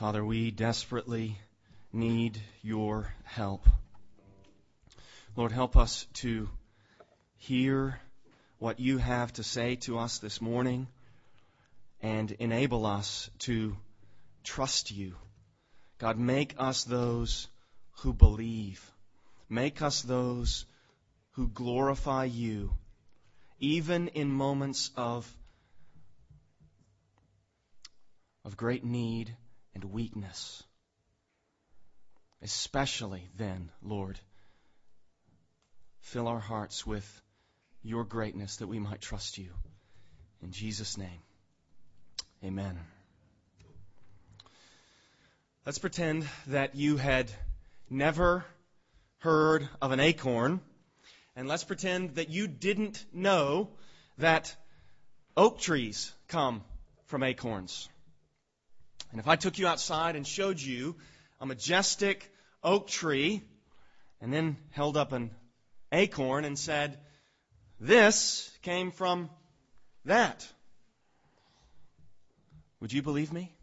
Father, we desperately need your help. Lord, help us to hear what you have to say to us this morning and enable us to trust you. God, make us those who believe. Make us those who glorify you, even in moments of great need and weakness. Especially then, Lord, fill our hearts with your greatness that we might trust you. In Jesus' name, amen. Let's pretend that you had never heard of an acorn, and let's pretend that you didn't know that oak trees come from acorns. And if I took you outside and showed you a majestic oak tree and then held up an acorn and said, "This came from that," would you believe me?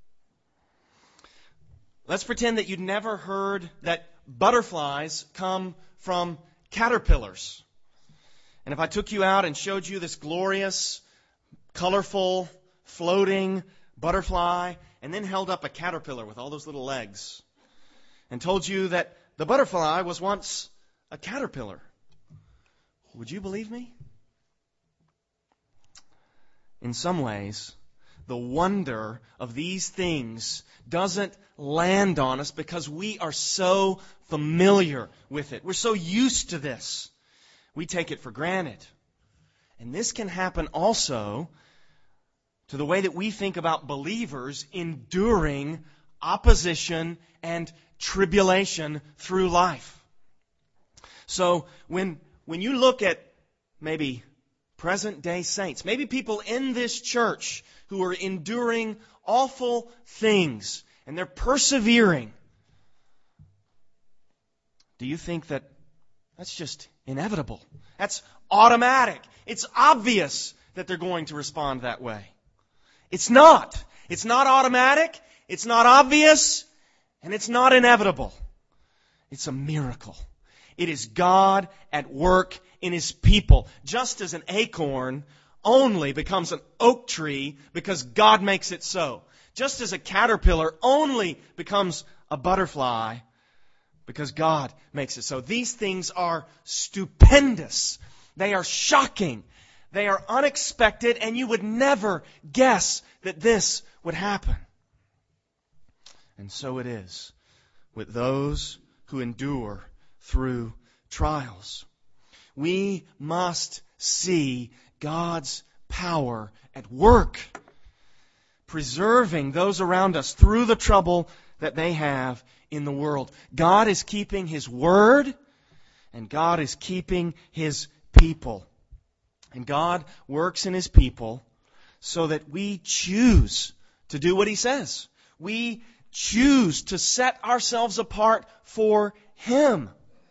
Let's pretend that you'd never heard that butterflies come from caterpillars. And if I took you out and showed you this glorious, colorful, floating butterfly and then held up a caterpillar with all those little legs and told you that the butterfly was once a caterpillar, would you believe me? In some ways, the wonder of these things doesn't land on us because we are so familiar with it. We're so used to this. We take it for granted. And this can happen also to the way that we think about believers enduring opposition and tribulation through life. So when you look at maybe present-day saints, maybe people in this church who are enduring awful things and they're persevering, do you think that that's just inevitable? That's automatic. It's obvious that they're going to respond that way. It's not. It's not automatic. It's not obvious. And it's not inevitable. It's a miracle. It is God at work in His people. Just as an acorn only becomes an oak tree because God makes it so. Just as a caterpillar only becomes a butterfly because God makes it so. These things are stupendous. They are shocking. They are unexpected, and you would never guess that this would happen. And so it is with those who endure through trials. We must see God's power at work, preserving those around us through the trouble that they have in the world. God is keeping His word, and God is keeping His people. And God works in His people so that we choose to do what He says. We choose to set ourselves apart for Him.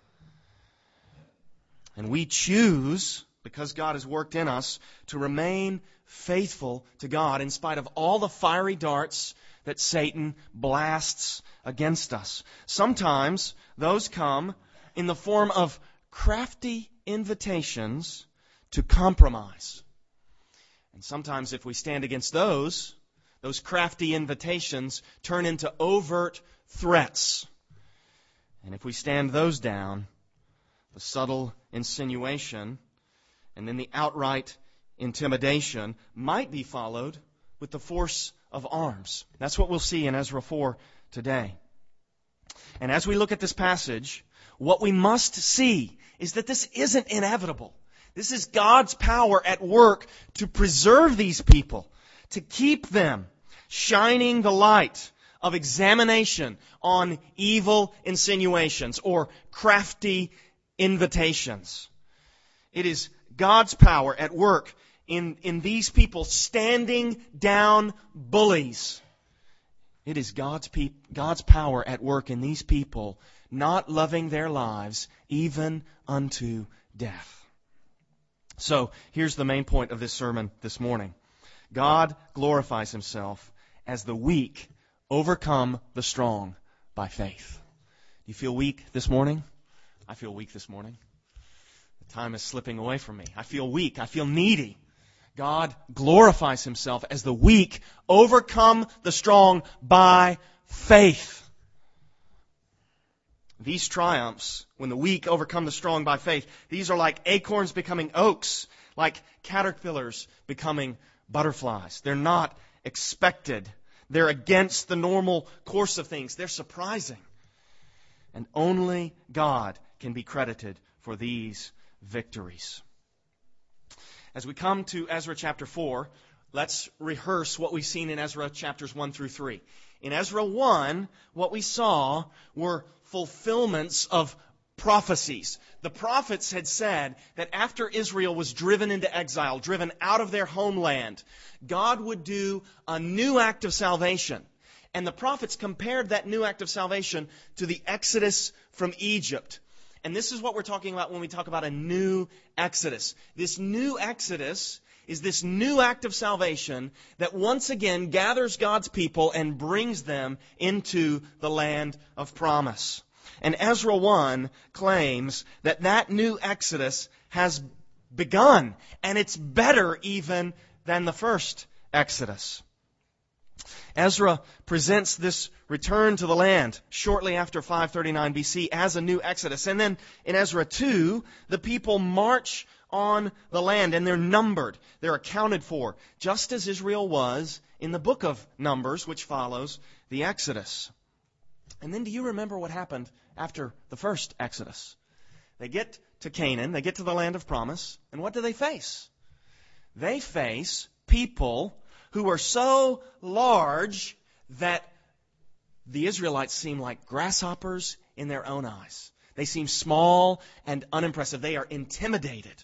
And we choose, because God has worked in us, to remain faithful to God in spite of all the fiery darts that Satan blasts against us. Sometimes those come in the form of crafty invitations to compromise. And sometimes if we stand against those crafty invitations turn into overt threats. And if we stand those down, the subtle insinuation and then the outright intimidation might be followed with the force of arms. That's what we'll see in Ezra 4 today. And as we look at this passage, what we must see is that this isn't inevitable. This is God's power at work to preserve these people, to keep them shining the light of examination on evil insinuations or crafty invitations. It is God's power at work in these people standing down bullies. It is God's power at work in these people not loving their lives even unto death. So, here's the main point of this sermon this morning. God glorifies Himself as the weak overcome the strong by faith. Do you feel weak this morning? I feel weak this morning. The time is slipping away from me. I feel weak. I feel needy. God glorifies Himself as the weak overcome the strong by faith. These triumphs, when the weak overcome the strong by faith, these are like acorns becoming oaks, like caterpillars becoming butterflies. They're not expected. They're against the normal course of things. They're surprising. And only God can be credited for these victories. As we come to Ezra chapter 4, let's rehearse what we've seen in Ezra chapters 1 through 3. In Ezra 1, what we saw were fulfillments of prophecies. The prophets had said that after Israel was driven into exile, driven out of their homeland, God would do a new act of salvation. And the prophets compared that new act of salvation to the exodus from Egypt. And this is what we're talking about when we talk about a new exodus. This new exodus is this new act of salvation that once again gathers God's people and brings them into the land of promise. And Ezra 1 claims that that new exodus has begun, and it's better even than the first exodus. Ezra presents this return to the land shortly after 539 BC as a new exodus. And then in Ezra 2, the people march on the land, and they're numbered. They're accounted for, just as Israel was in the book of Numbers, which follows the Exodus. And then do you remember what happened after the first Exodus? They get to Canaan, they get to the land of promise, and what do they face? They face people who are so large that the Israelites seem like grasshoppers in their own eyes. They seem small and unimpressive. They are intimidated.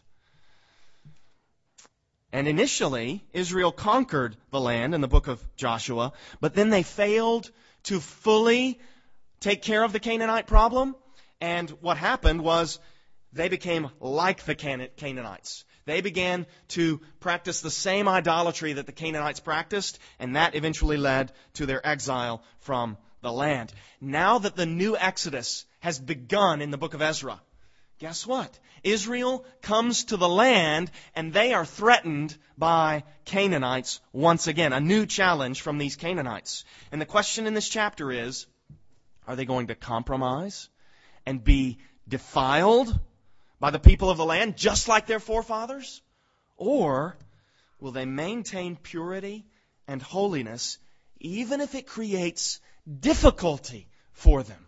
And initially, Israel conquered the land in the book of Joshua, but then they failed to fully take care of the Canaanite problem. And what happened was they became like the Canaanites. They began to practice the same idolatry that the Canaanites practiced, and that eventually led to their exile from the land. Now that the new Exodus has begun in the book of Ezra, guess what? Israel comes to the land, and they are threatened by Canaanites once again. A new challenge from these Canaanites. And the question in this chapter is, are they going to compromise and be defiled by the people of the land, just like their forefathers? Or will they maintain purity and holiness, even if it creates difficulty for them?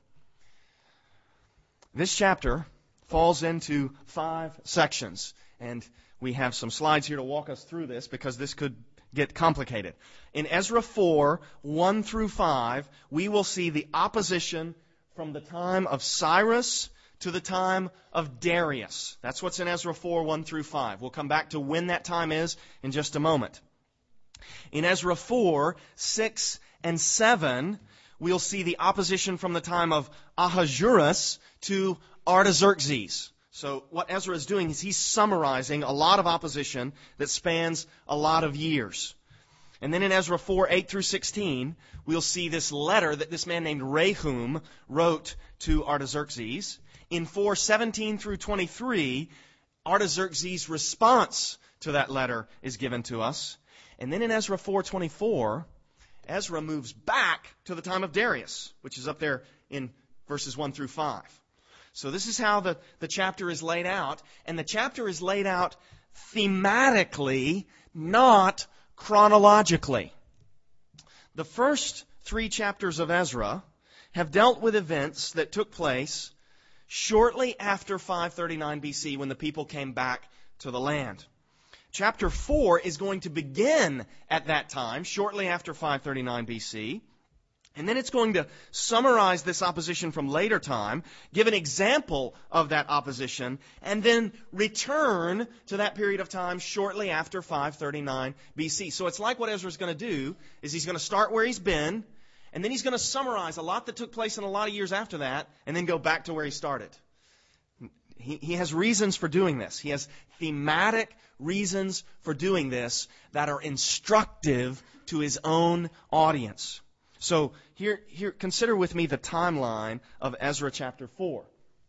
This chapter falls into 5 sections, and we have some slides here to walk us through this because this could get complicated. In Ezra 4, 1 through 5, we will see the opposition from the time of Cyrus to the time of Darius. That's what's in Ezra 4, 1 through 5. We'll come back to when that time is in just a moment. In Ezra 4, 6 and 7, we'll see the opposition from the time of Ahasuerus to Artaxerxes. So what Ezra is doing is he's summarizing a lot of opposition that spans a lot of years. And then in Ezra 4, 8 through 16, we'll see this letter that this man named Rehum wrote to Artaxerxes. In 4, 17 through 23, Artaxerxes' response to that letter is given to us. And then in Ezra 4, 24, Ezra moves back to the time of Darius, which is up there in verses 1 through 5. So this is how the chapter is laid out. And the chapter is laid out thematically, not chronologically. The first 3 chapters of Ezra have dealt with events that took place shortly after 539 BC when the people came back to the land. Chapter 4 is going to begin at that time, shortly after 539 BC. And then it's going to summarize this opposition from later time, give an example of that opposition, and then return to that period of time shortly after 539 BC. So it's like what Ezra's going to do is he's going to start where he's been, and then he's going to summarize a lot that took place in a lot of years after that, and then go back to where he started. He has reasons for doing this. He has thematic reasons for doing this that are instructive to his own audience. So here, consider with me the timeline of Ezra chapter 4.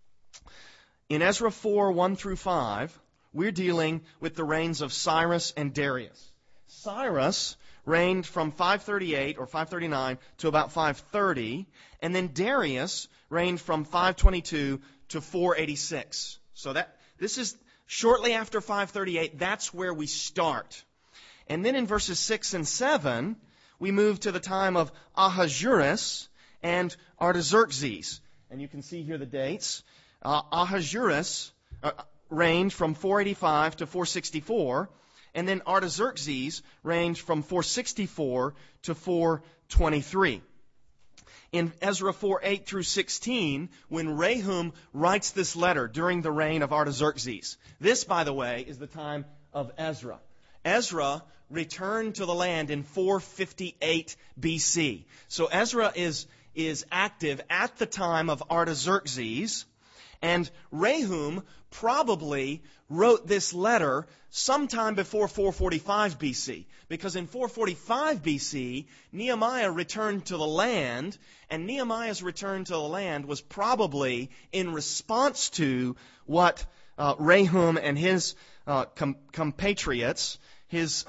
In Ezra 4, 1 through 5, we're dealing with the reigns of Cyrus and Darius. Cyrus reigned from 538 or 539 to about 530, and then Darius reigned from 522 to 486. So this is shortly after 538. That's where we start. And then in verses 6 and 7, we move to the time of Ahasuerus and Artaxerxes. And you can see here the dates. Ahasuerus reigned from 485 to 464, and then Artaxerxes reigned from 464 to 423. In Ezra 4, 8 through 16, when Rehum writes this letter during the reign of Artaxerxes. This, by the way, is the time of Ezra. Ezra returned to the land in 458 BC. So Ezra is active at the time of Artaxerxes, and Rehum probably wrote this letter sometime before 445 BC, because in 445 BC, Nehemiah returned to the land, and Nehemiah's return to the land was probably in response to what Rehum and his compatriots, his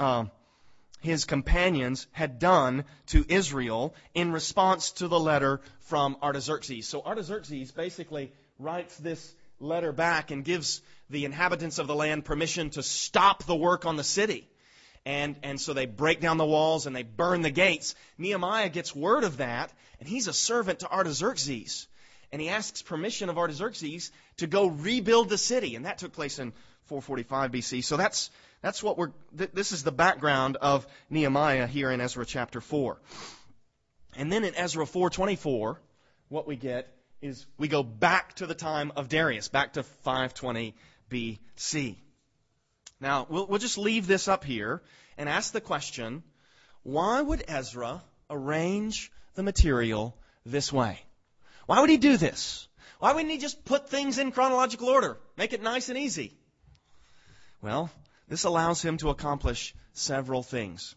companions, had done to Israel in response to the letter from Artaxerxes. So Artaxerxes basically writes this letter back and gives the inhabitants of the land permission to stop the work on the city. And so they break down the walls and they burn the gates. Nehemiah gets word of that, and he's a servant to Artaxerxes. And he asks permission of Artaxerxes to go rebuild the city. And that took place in 445 BC. So that's what this is the background of Nehemiah here in Ezra chapter 4. And then in Ezra 4:24, what we get is we go back to the time of Darius, back to 520 BC. Now, we'll just leave this up here and ask the question, why would Ezra arrange the material this way? Why would he do this? Why wouldn't he just put things in chronological order, make it nice and easy? Well, this allows him to accomplish several things.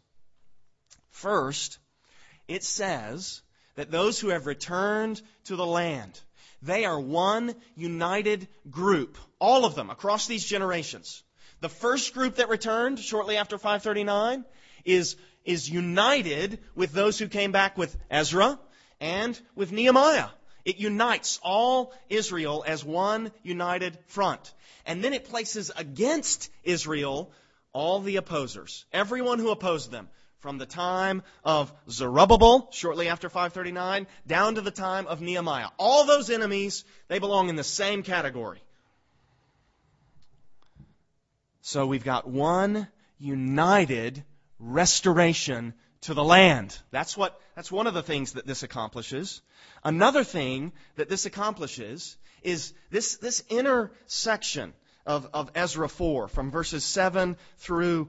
First, it says that those who have returned to the land, they are one united group, all of them, across these generations. The first group that returned shortly after 539 is united with those who came back with Ezra and with Nehemiah. It unites all Israel as one united front. And then it places against Israel all the opposers, everyone who opposed them, from the time of Zerubbabel, shortly after 539, down to the time of Nehemiah. All those enemies, they belong in the same category. So we've got one united restoration to the land. That's one of the things that this accomplishes. Another thing that this accomplishes is this inner section of Ezra 4, from verses 7 through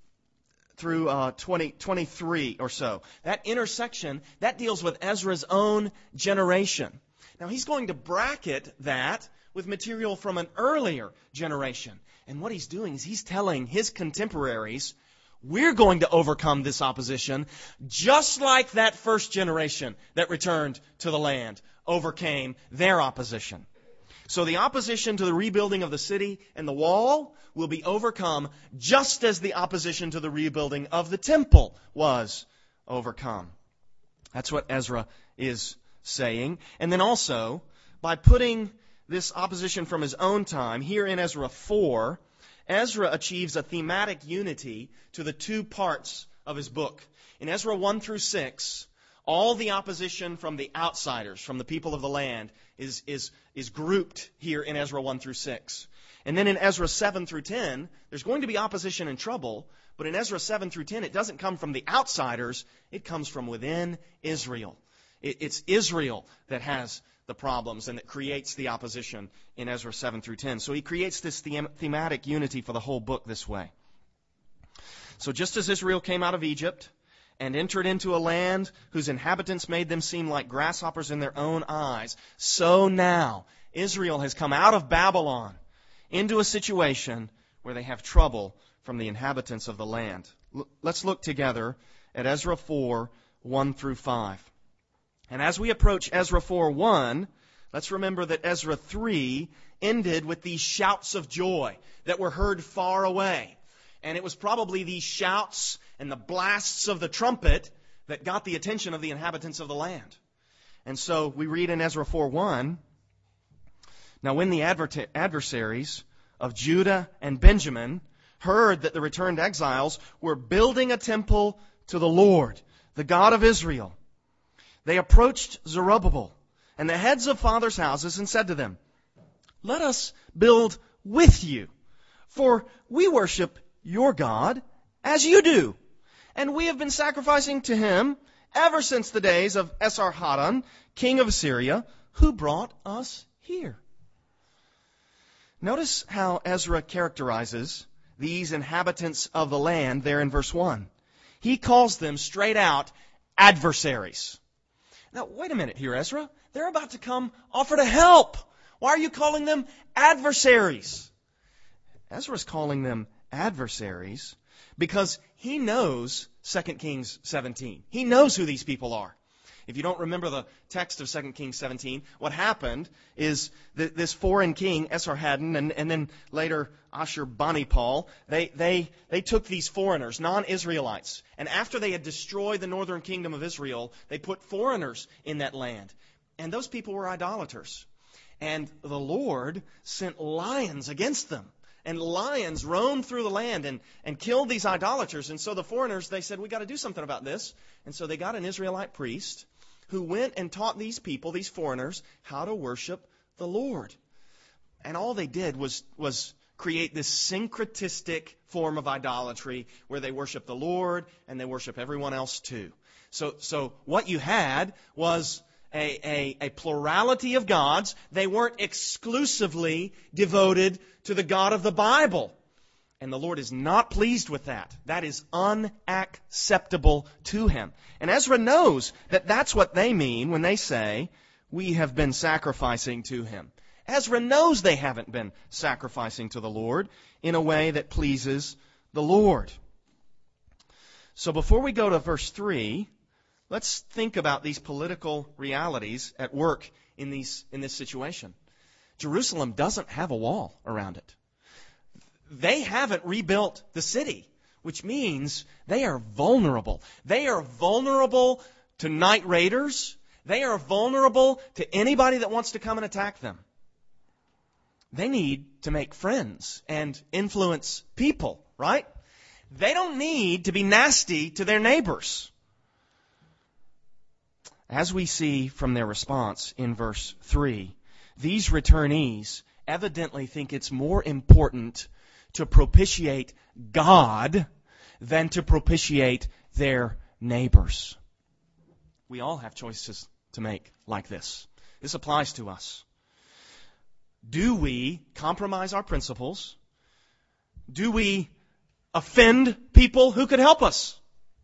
23 or so. That intersection, that deals with Ezra's own generation. Now he's going to bracket that with material from an earlier generation. And what he's doing is he's telling his contemporaries, we're going to overcome this opposition just like that first generation that returned to the land overcame their opposition. So the opposition to the rebuilding of the city and the wall will be overcome just as the opposition to the rebuilding of the temple was overcome. That's what Ezra is saying. And then also, by putting this opposition from his own time here in Ezra 4, Ezra achieves a thematic unity to the two parts of his book. In Ezra 1 through 6, all the opposition from the outsiders, from the people of the land, is grouped here in Ezra 1 through 6. And then in Ezra 7 through 10, there's going to be opposition and trouble, but in Ezra 7 through 10, it doesn't come from the outsiders, it comes from within Israel. It's Israel that has the problems and that creates the opposition in Ezra 7 through 10. So he creates this thematic unity for the whole book this way. So just as Israel came out of Egypt and entered into a land whose inhabitants made them seem like grasshoppers in their own eyes, so now Israel has come out of Babylon into a situation where they have trouble from the inhabitants of the land. Let's look together at Ezra 4, 1 through 5. And as we approach Ezra 4:1, let's remember that Ezra 3 ended with these shouts of joy that were heard far away. And it was probably these shouts and the blasts of the trumpet that got the attention of the inhabitants of the land. And so we read in Ezra 4:1, now when the adversaries of Judah and Benjamin heard that the returned exiles were building a temple to the Lord, the God of Israel, they approached Zerubbabel and the heads of fathers' houses and said to them, "Let us build with you, for we worship your God as you do. And we have been sacrificing to him ever since the days of Esarhaddon, king of Assyria, who brought us here." Notice how Ezra characterizes these inhabitants of the land there in verse 1. He calls them straight out adversaries. Now, wait a minute here, Ezra. They're about to come offer to help. Why are you calling them adversaries? Ezra's calling them adversaries because he knows 2 Kings 17. He knows who these people are. If you don't remember the text of 2 Kings 17, what happened is that this foreign king, Esarhaddon, and then later Ashurbanipal, they took these foreigners, non-Israelites, and after they had destroyed the northern kingdom of Israel, they put foreigners in that land. And those people were idolaters. And the Lord sent lions against them. And lions roamed through the land and killed these idolaters. And so the foreigners, they said, we got to do something about this. And so they got an Israelite priest who went and taught these people, these foreigners, how to worship the Lord. And all they did was create this syncretistic form of idolatry where they worship the Lord and they worship everyone else too. So what you had was a plurality of gods. They weren't exclusively devoted to the God of the Bible. And the Lord is not pleased with that. That is unacceptable to Him. And Ezra knows that that's what they mean when they say, we have been sacrificing to Him. Ezra knows they haven't been sacrificing to the Lord in a way that pleases the Lord. So before we go to verse 3, let's think about these political realities at work in this situation. Jerusalem doesn't have a wall around it. They haven't rebuilt the city, which means they are vulnerable. They are vulnerable to night raiders. They are vulnerable to anybody that wants to come and attack them. They need to make friends and influence people, right? They don't need to be nasty to their neighbors. As we see from their response in verse 3, these returnees evidently think it's more important to propitiate God than to propitiate their neighbors. We all have choices to make like this. This applies to us. Do we compromise our principles? Do we offend people who could help us?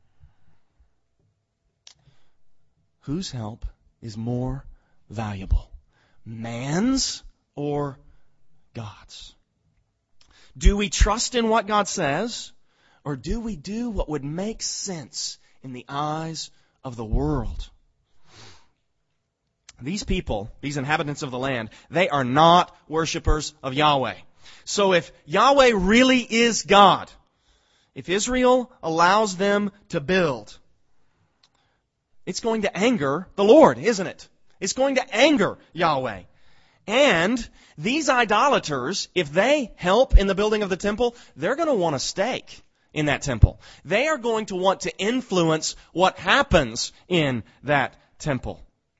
Whose help is more valuable? Man's or God's? Do we trust in what God says, or do we do what would make sense in the eyes of the world? These people, these inhabitants of the land, they are not worshipers of Yahweh. So if Yahweh really is God, if Israel allows them to build, it's going to anger the Lord, isn't it? It's going to anger Yahweh. And these idolaters, if they help in the building of the temple, they're going to want a stake in that temple. They are going to want to influence what happens in that temple.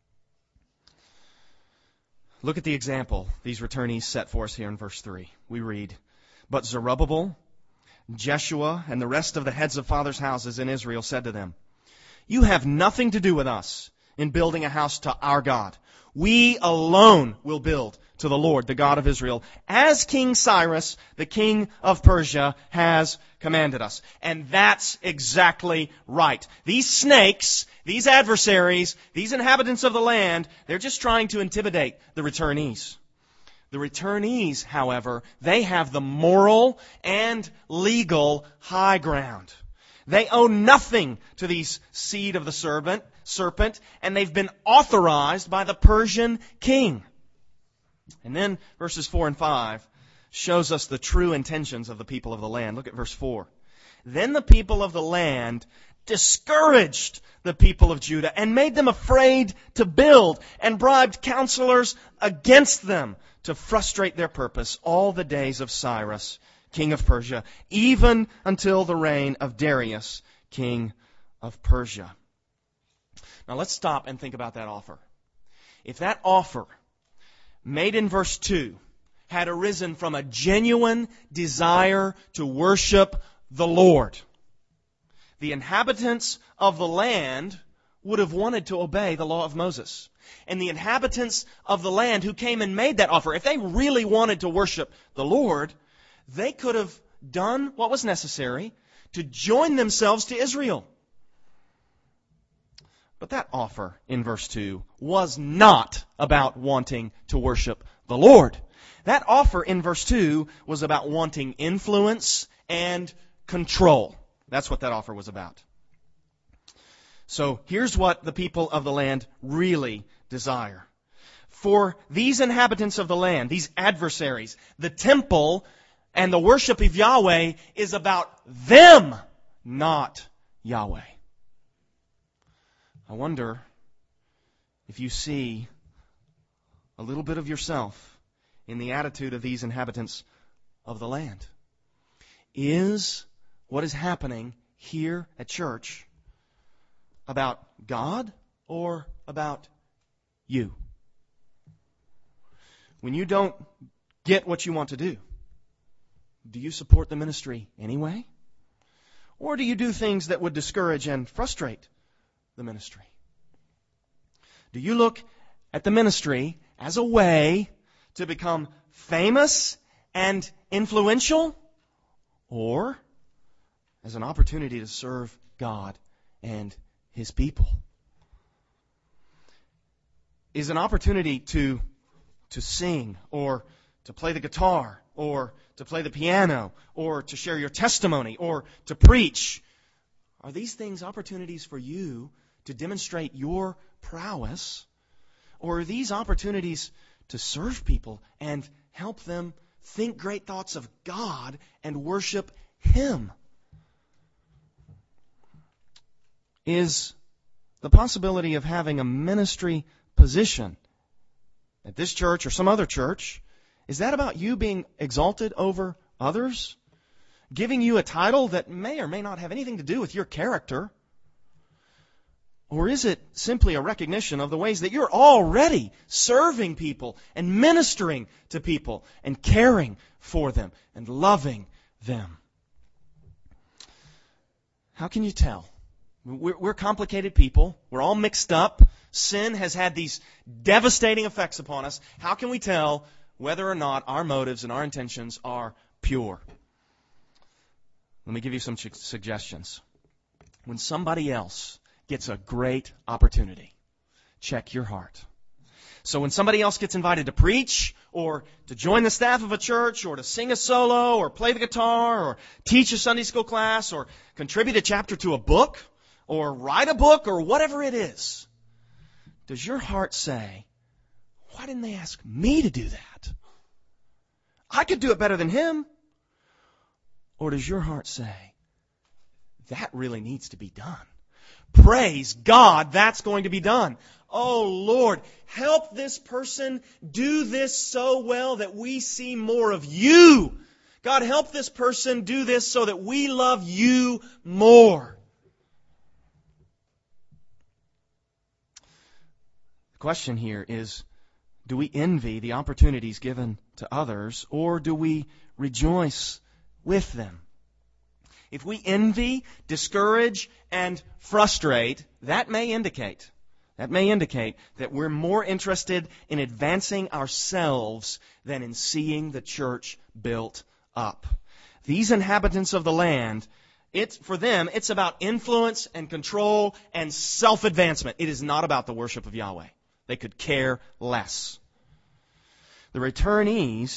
Look at the example these returnees set for us here in verse 3. We read, "But Zerubbabel, Jeshua, and the rest of the heads of fathers' houses in Israel said to them, 'You have nothing to do with us in building a house to our God. We alone will build to the Lord, the God of Israel, as King Cyrus, the king of Persia, has commanded us.'" And that's exactly right. These snakes, these adversaries, these inhabitants of the land, they're just trying to intimidate the returnees. The returnees, however, they have the moral and legal high ground. They owe nothing to these seed of the serpent, and they've been authorized by the Persian king. And then verses 4 and 5 shows us the true intentions of the people of the land. Look at verse 4. Then the people of the land discouraged the people of Judah and made them afraid to build and bribed counselors against them to frustrate their purpose all the days of Cyrus, king of Persia, even until the reign of Darius, king of Persia. Now let's stop and think about that offer. If that offer, made in verse 2, had arisen from a genuine desire to worship the Lord, the inhabitants of the land would have wanted to obey the law of Moses. And the inhabitants of the land who came and made that offer, if they really wanted to worship the Lord, they could have done what was necessary to join themselves to Israel. But that offer in verse 2 was not about wanting to worship the Lord. That offer in verse 2 was about wanting influence and control. That's what that offer was about. So here's what the people of the land really desire. For these inhabitants of the land, these adversaries, the temple and the worship of Yahweh is about them, not Yahweh. I wonder if you see a little bit of yourself in the attitude of these inhabitants of the land. Is what is happening here at church about God or about you? When you don't get what you want to do you support the ministry anyway? Or do you do things that would discourage and frustrate the ministry? Do you look at the ministry as a way to become famous and influential, or as an opportunity to serve God and His people? Is an opportunity to sing, or to play the guitar, or to play the piano, or to share your testimony, or to preach? Are these things opportunities for you to demonstrate your prowess? Or are these opportunities to serve people and help them think great thoughts of God and worship Him? Is the possibility of having a ministry position at this church or some other church, is that about you being exalted over others? Giving you a title that may or may not have anything to do with your character? Or is it simply a recognition of the ways that you're already serving people and ministering to people and caring for them and loving them? How can you tell? We're complicated people. We're all mixed up. Sin has had these devastating effects upon us. How can we tell whether or not our motives and our intentions are pure? Let me give you some suggestions. When somebody else gets a great opportunity, check your heart. So when somebody else gets invited to preach, or to join the staff of a church, or to sing a solo, or play the guitar, or teach a Sunday school class, or contribute a chapter to a book, or write a book, or whatever it is, does your heart say, why didn't they ask me to do that? I could do it better than him. Or does your heart say, that really needs to be done? Praise God, that's going to be done. Oh Lord, help this person do this so well that we see more of You. God, help this person do this so that we love You more. The question here is, do we envy the opportunities given to others, or do we rejoice with them? If we envy, discourage, and frustrate, that may indicate that we're more interested in advancing ourselves than in seeing the church built up. These inhabitants of the land, for them, it's about influence and control and self-advancement. It is not about the worship of Yahweh. They could care less. The returnees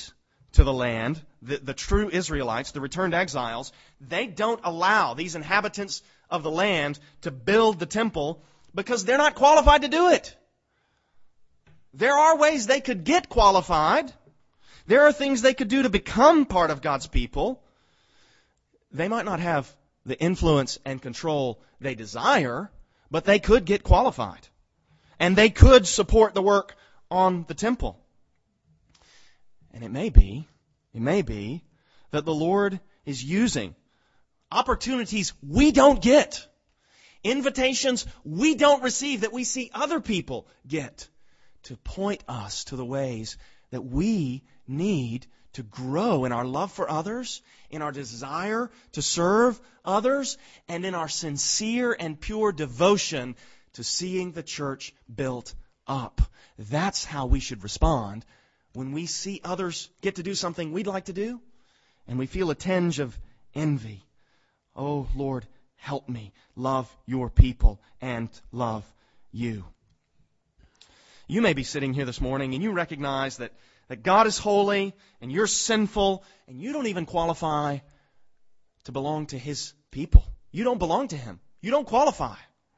to the land, the true Israelites, the returned exiles, they don't allow these inhabitants of the land to build the temple because they're not qualified to do it. There are ways they could get qualified. There are things they could do to become part of God's people. They might not have the influence and control they desire, but they could get qualified. And they could support the work on the temple. And it may be that the Lord is using opportunities we don't get, invitations we don't receive that we see other people get, to point us to the ways that we need to grow in our love for others, in our desire to serve others, and in our sincere and pure devotion to seeing the church built up. That's how we should respond when we see others get to do something we'd like to do, and we feel a tinge of envy. Oh, Lord, help me love your people and love you. You may be sitting here this morning and you recognize that God is holy and you're sinful and you don't even qualify to belong to His people. You don't belong to Him. You don't qualify.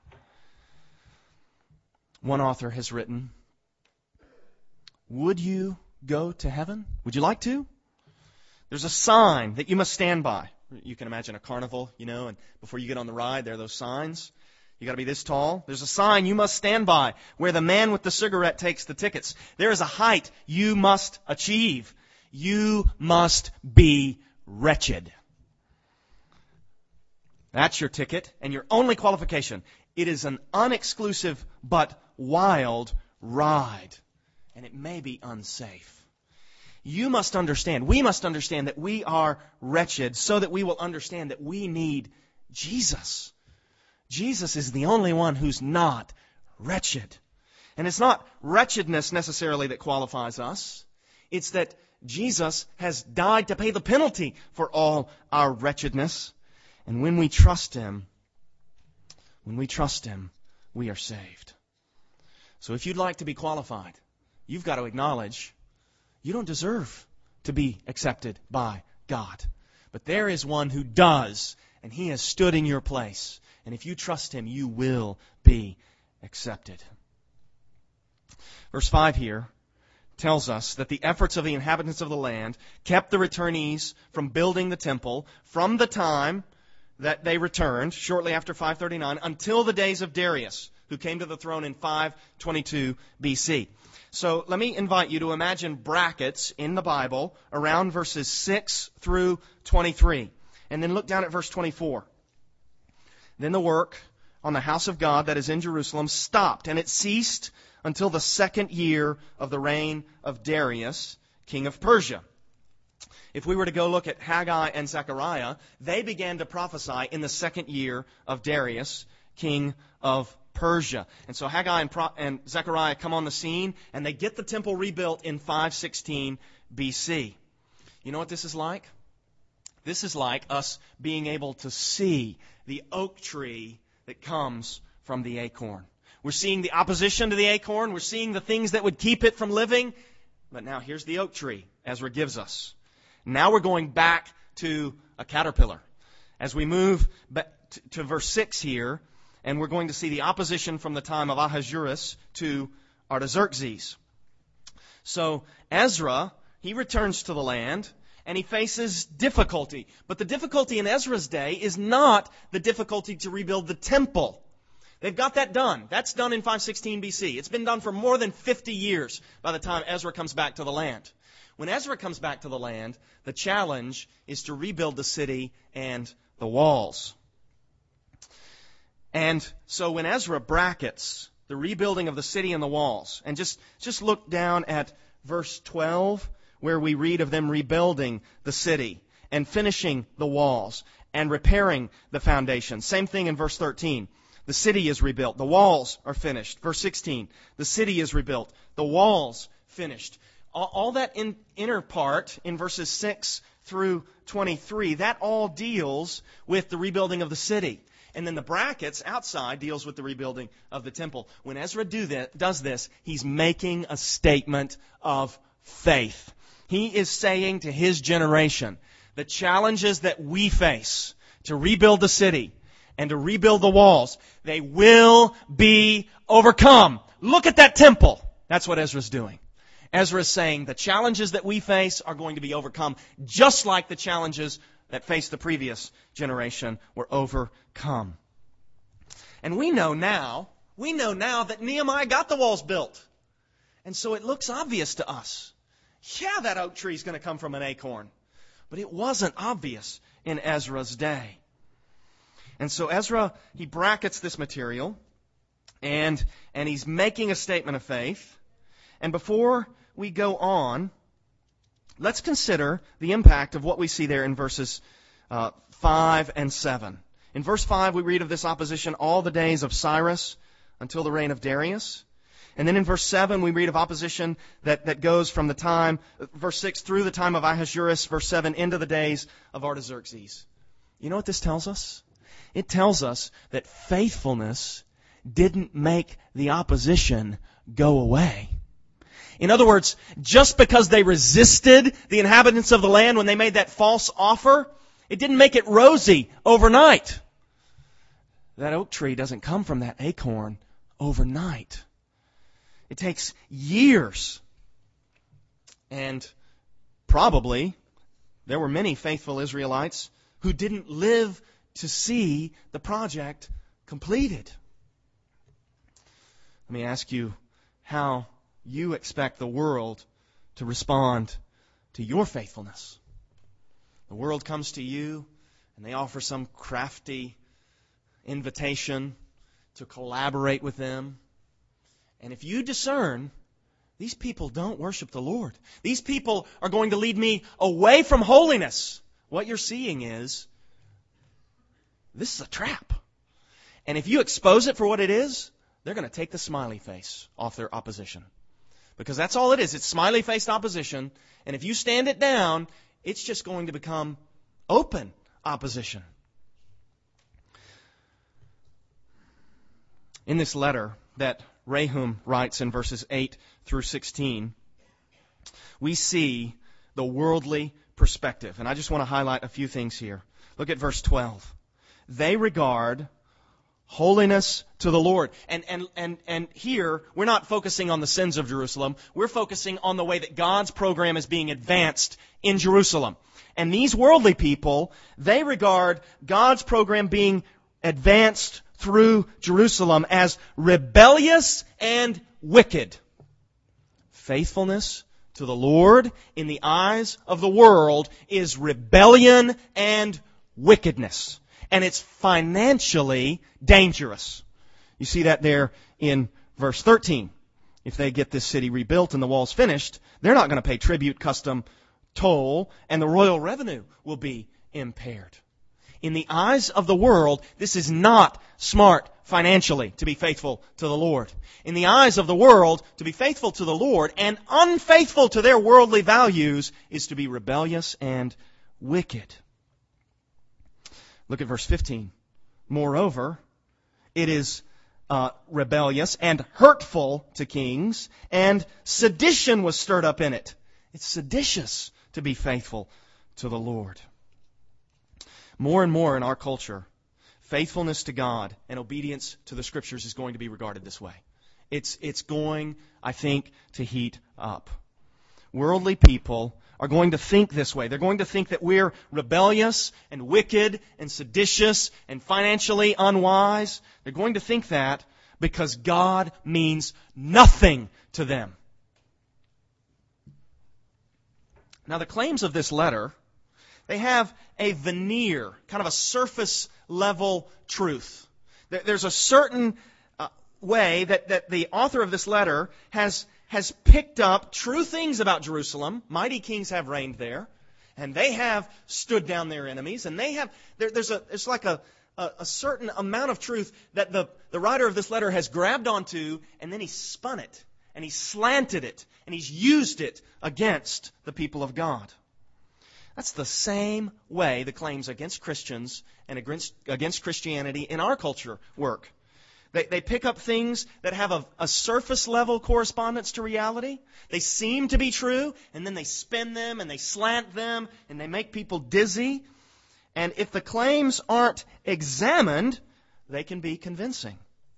One author has written, would you go to heaven? Would you like to? There's a sign that you must stand by. You can imagine a carnival, and before you get on the ride, there are those signs. You got to be this tall. There's a sign you must stand by where the man with the cigarette takes the tickets. There is a height you must achieve. You must be wretched. That's your ticket and your only qualification. It is an unexclusive but wild ride. And it may be unsafe. You must understand, we must understand that we are wretched so that we will understand that we need Jesus. Jesus is the only one who's not wretched. And it's not wretchedness necessarily that qualifies us. It's that Jesus has died to pay the penalty for all our wretchedness. And when we trust Him, we are saved. So if you'd like to be qualified, you've got to acknowledge you don't deserve to be accepted by God. But there is one who does, and He has stood in your place. And if you trust Him, you will be accepted. Verse 5 here tells us that the efforts of the inhabitants of the land kept the returnees from building the temple from the time that they returned, shortly after 539, until the days of Darius, who came to the throne in 522 BC. So let me invite you to imagine brackets in the Bible around verses 6 through 23. And then look down at verse 24. Then the work on the house of God that is in Jerusalem stopped, and it ceased until the second year of the reign of Darius, king of Persia. If we were to go look at Haggai and Zechariah, they began to prophesy in the second year of Darius, king of Persia. And so Haggai and Zechariah come on the scene, and they get the temple rebuilt in 516 BC. You know what this is like? This is like us being able to see the oak tree that comes from the acorn. We're seeing the opposition to the acorn. We're seeing the things that would keep it from living. But now here's the oak tree Ezra gives us. Now we're going back to a caterpillar. As we move back to verse 6 here, and we're going to see the opposition from the time of Ahasuerus to Artaxerxes. So Ezra, he returns to the land, and he faces difficulty. But the difficulty in Ezra's day is not the difficulty to rebuild the temple. They've got that done. That's done in 516 BC. It's been done for more than 50 years by the time Ezra comes back to the land. When Ezra comes back to the land, the challenge is to rebuild the city and the walls. And so when Ezra brackets the rebuilding of the city and the walls, and just look down at verse 12, where we read of them rebuilding the city and finishing the walls and repairing the foundation. Same thing in verse 13. The city is rebuilt. The walls are finished. Verse 16. The city is rebuilt. The walls finished. All that inner part in verses 6 through 23, that all deals with the rebuilding of the city. And then the brackets outside deals with the rebuilding of the temple. When Ezra does this, he's making a statement of faith. He is saying to his generation, the challenges that we face to rebuild the city and to rebuild the walls, they will be overcome. Look at that temple. That's what Ezra's doing. Ezra is saying the challenges that we face are going to be overcome, just like the challenges that faced the previous generation were overcome. And we know now that Nehemiah got the walls built. And so it looks obvious to us. Yeah, that oak tree is going to come from an acorn. But it wasn't obvious in Ezra's day. And so Ezra, he brackets this material, and he's making a statement of faith. And before we go on, let's consider the impact of what we see there in verses 5 and 7. In verse 5, we read of this opposition all the days of Cyrus until the reign of Darius. And then in verse 7, we read of opposition that goes from the time, verse 6, through the time of Ahasuerus, verse 7, into the days of Artaxerxes. You know what this tells us? It tells us that faithfulness didn't make the opposition go away. In other words, just because they resisted the inhabitants of the land when they made that false offer, it didn't make it rosy overnight. That oak tree doesn't come from that acorn overnight. It takes years. And probably there were many faithful Israelites who didn't live to see the project completed. Let me ask you how you expect the world to respond to your faithfulness. The world comes to you and they offer some crafty invitation to collaborate with them. And if you discern, these people don't worship the Lord. These people are going to lead me away from holiness. What you're seeing is, this is a trap. And if you expose it for what it is, they're going to take the smiley face off their opposition. Because that's all it is. It's smiley-faced opposition. And if you stand it down, it's just going to become open opposition. In this letter that Rehum writes in verses 8 through 16, we see the worldly perspective. And I just want to highlight a few things here. Look at verse 12. They regard holiness to the Lord. And here, we're not focusing on the sins of Jerusalem. We're focusing on the way that God's program is being advanced in Jerusalem. And these worldly people, they regard God's program being advanced through Jerusalem as rebellious and wicked. Faithfulness to the Lord in the eyes of the world is rebellion and wickedness. And it's financially dangerous. You see that there in verse 13. If they get this city rebuilt and the walls finished, they're not going to pay tribute, custom, toll, and the royal revenue will be impaired. In the eyes of the world, this is not smart financially to be faithful to the Lord. In the eyes of the world, to be faithful to the Lord and unfaithful to their worldly values is to be rebellious and wicked. Look at verse 15. Moreover, it is rebellious and hurtful to kings, and sedition was stirred up in it. It's seditious to be faithful to the Lord. More and more in our culture, faithfulness to God and obedience to the Scriptures is going to be regarded this way. It's going, I think, to heat up. Worldly people are going to think this way. They're going to think that we're rebellious and wicked and seditious and financially unwise. They're going to think that because God means nothing to them. Now, the claims of this letter, they have a veneer, kind of a surface level truth. There's a certain way that the author of this letter has picked up true things about Jerusalem. Mighty kings have reigned there, and they have stood down their enemies, and they have there's like a certain amount of truth that the writer of this letter has grabbed onto, and then he spun it, and he slanted it, and he's used it against the people of God. That's the same way the claims against Christians and against Christianity in our culture work. They pick up things that have a surface level correspondence to reality. They seem to be true, and then they spin them and they slant them and they make people dizzy. And if the claims aren't examined, they can be convincing.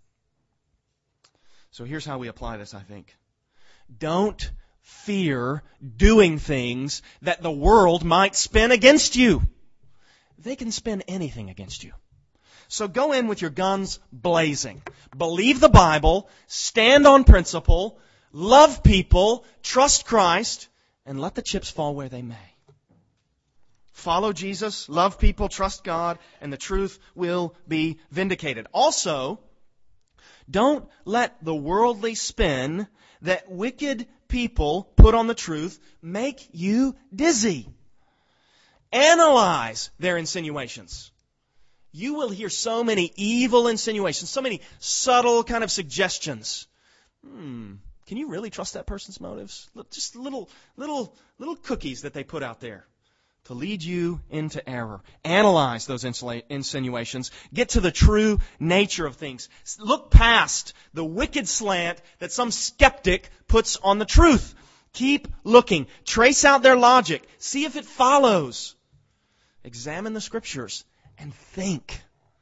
So here's how we apply this, I think. Don't fear doing things that the world might spin against you. They can spin anything against you. So go in with your guns blazing. Believe the Bible, stand on principle, love people, trust Christ, and let the chips fall where they may. Follow Jesus, love people, trust God, and the truth will be vindicated. Also, don't let the worldly spin that wicked people put on the truth make you dizzy. Analyze their insinuations. You will hear so many evil insinuations, so many subtle kind of suggestions. Can you really trust that person's motives? Just little cookies that they put out there to lead you into error. Analyze those insinuations. Get to the true nature of things. Look past the wicked slant that some skeptic puts on the truth. Keep looking. Trace out their logic. See if it follows. Examine the Scriptures and think.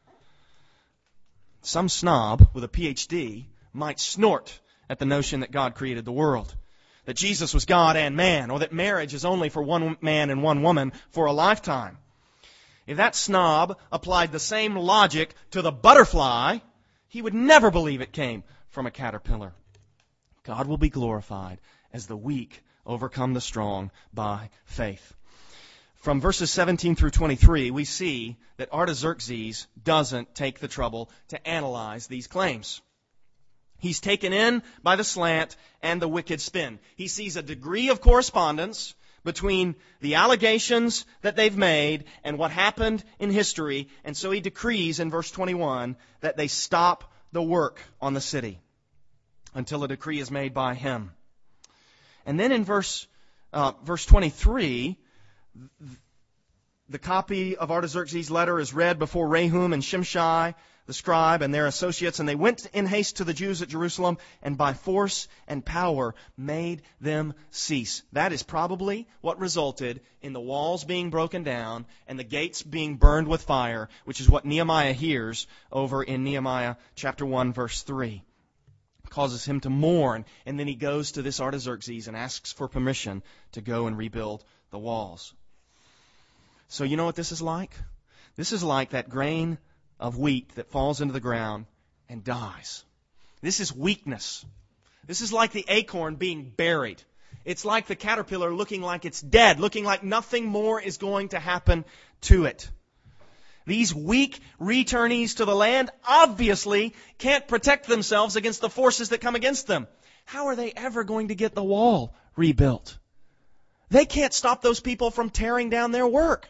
Some snob with a PhD might snort at the notion that God created the world, that Jesus was God and man, or that marriage is only for one man and one woman for a lifetime. If that snob applied the same logic to the butterfly, he would never believe it came from a caterpillar. God will be glorified as the weak overcome the strong by faith. From verses 17 through 23, we see that Artaxerxes doesn't take the trouble to analyze these claims. He's taken in by the slant and the wicked spin. He sees a degree of correspondence between the allegations that they've made and what happened in history, and so he decrees in verse 21 that they stop the work on the city until a decree is made by him. And then in verse 23, the copy of Artaxerxes' letter is read before Rehum and Shimshai, the scribe, and their associates, and they went in haste to the Jews at Jerusalem, and by force and power made them cease. That is probably what resulted in the walls being broken down and the gates being burned with fire, which is what Nehemiah hears over in Nehemiah chapter 1, verse 3. It causes him to mourn, and then he goes to this Artaxerxes and asks for permission to go and rebuild the walls. So you know what this is like? This is like that grain of wheat that falls into the ground and dies. This is weakness. This is like the acorn being buried. It's like the caterpillar looking like it's dead, looking like nothing more is going to happen to it. These weak returnees to the land obviously can't protect themselves against the forces that come against them. How are they ever going to get the wall rebuilt? They can't stop those people from tearing down their work.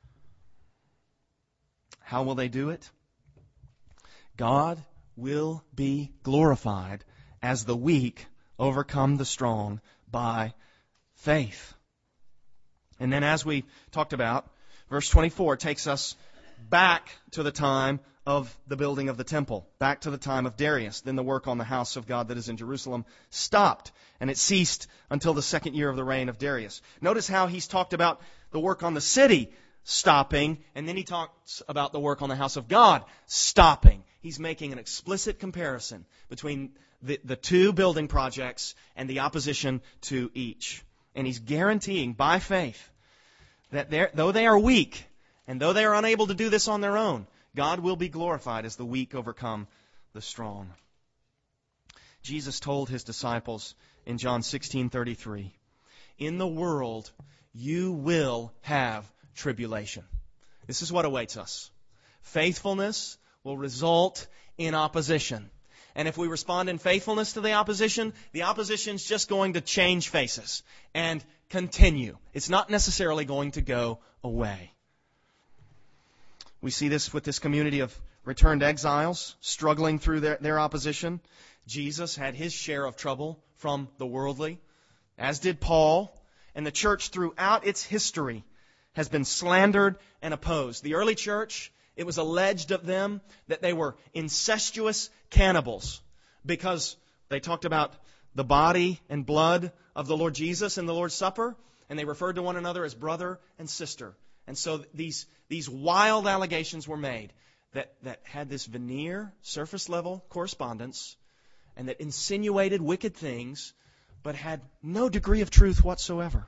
How will they do it? God will be glorified as the weak overcome the strong by faith. And then, as we talked about, verse 24 takes us back to the time of the building of the temple, back to the time of Darius. Then the work on the house of God that is in Jerusalem stopped, and it ceased until the second year of the reign of Darius. Notice how he's talked about the work on the city stopping, and then he talks about the work on the house of God stopping. He's making an explicit comparison between the two building projects and the opposition to each. And he's guaranteeing by faith that though they are weak, and though they are unable to do this on their own, God will be glorified as the weak overcome the strong. Jesus told his disciples in John 16:33, "In the world you will have tribulation." This is what awaits us. Faithfulness will result in opposition. And if we respond in faithfulness to the opposition's just going to change faces and continue. It's not necessarily going to go away. We see this with this community of returned exiles struggling through their opposition. Jesus had his share of trouble from the worldly, as did Paul, and the church throughout its history has been slandered and opposed. The early church It was alleged of them that they were incestuous cannibals because they talked about the body and blood of the Lord Jesus in the Lord's Supper, and they referred to one another as brother and sister. And so these wild allegations were made that had this veneer, surface-level correspondence, and that insinuated wicked things, but had no degree of truth whatsoever.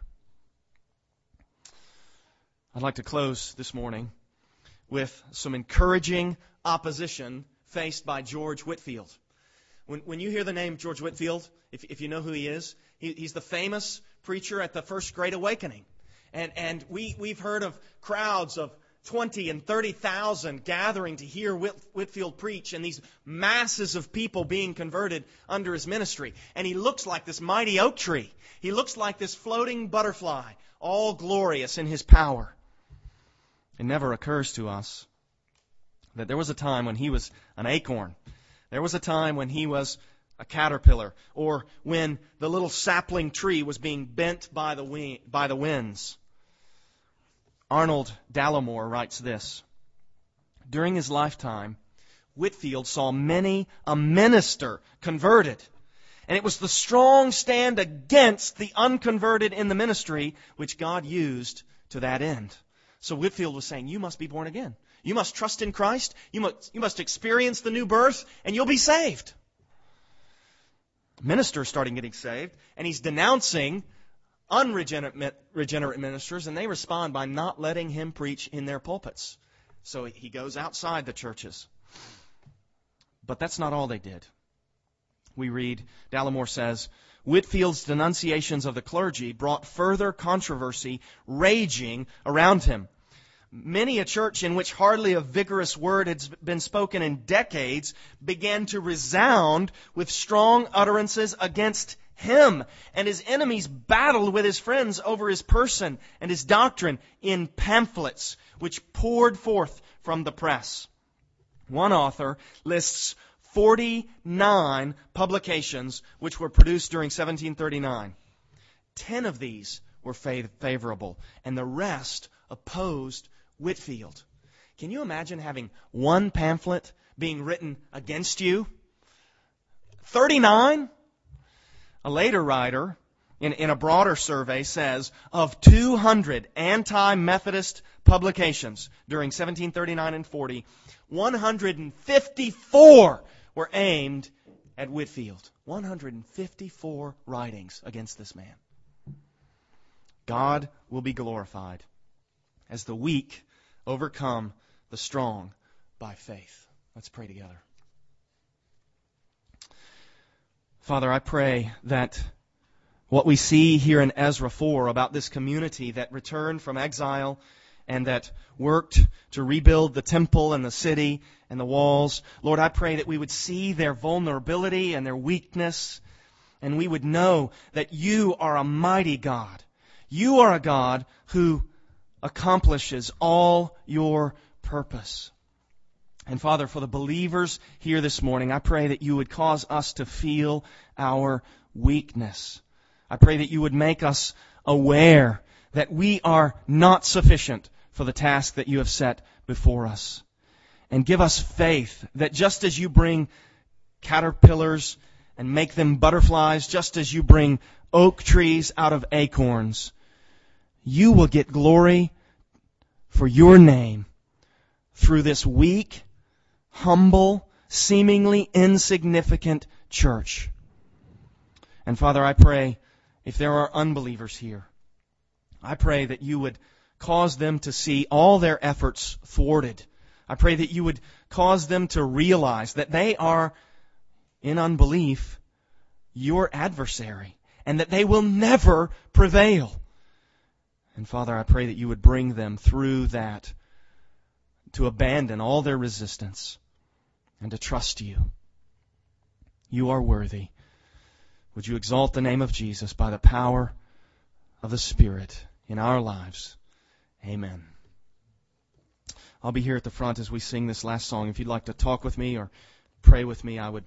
I'd like to close this morning with some encouraging opposition faced by George Whitefield. When you hear the name George Whitefield, if you know who he is, he's the famous preacher at the First Great Awakening. And we've heard of crowds of 20 and 30,000 gathering to hear Whitefield preach, and these masses of people being converted under his ministry. And he looks like this mighty oak tree. He looks like this floating butterfly, all glorious in his power. It never occurs to us that there was a time when he was an acorn. There was a time when he was a caterpillar, or when the little sapling tree was being bent by the winds. Arnold Dallimore writes this: during his lifetime, Whitefield saw many a minister converted, and it was the strong stand against the unconverted in the ministry which God used to that end. So Whitefield was saying, you must be born again. You must trust in Christ. You must experience the new birth, and you'll be saved. Ministers started getting saved, and he's denouncing unregenerate ministers, and they respond by not letting him preach in their pulpits. So he goes outside the churches. But that's not all they did. We read, Dallimore says, Whitefield's denunciations of the clergy brought further controversy raging around him. Many a church in which hardly a vigorous word had been spoken in decades began to resound with strong utterances against him, and his enemies battled with his friends over his person and his doctrine in pamphlets which poured forth from the press. One author lists 49 publications which were produced during 1739. 10 of these were favorable, and the rest opposed Whitefield. Can you imagine having one pamphlet being written against you? 39? A later writer, in a broader survey, says of 200 anti-Methodist publications during 1739 and 40, 154 were aimed at Whitefield. 154 writings against this man. God will be glorified as the weak overcome the strong by faith. Let's pray together. Father, I pray that what we see here in Ezra 4 about this community that returned from exile and that worked to rebuild the temple and the city and the walls, Lord, I pray that we would see their vulnerability and their weakness, and we would know that you are a mighty God. You are a God who accomplishes all your purpose. And Father, for the believers here this morning, I pray that you would cause us to feel our weakness. I pray that you would make us aware that we are not sufficient for the task that you have set before us. And give us faith that just as you bring caterpillars and make them butterflies, just as you bring oak trees out of acorns, you will get glory for your name through this weak, humble, seemingly insignificant church. And Father, I pray, if there are unbelievers here, I pray that you would cause them to see all their efforts thwarted. I pray that you would cause them to realize that they are, in unbelief, your adversary, and that they will never prevail. And Father, I pray that you would bring them through that to abandon all their resistance and to trust you. You are worthy. Would you exalt the name of Jesus by the power of the Spirit in our lives? Amen. I'll be here at the front as we sing this last song. If you'd like to talk with me or pray with me, I would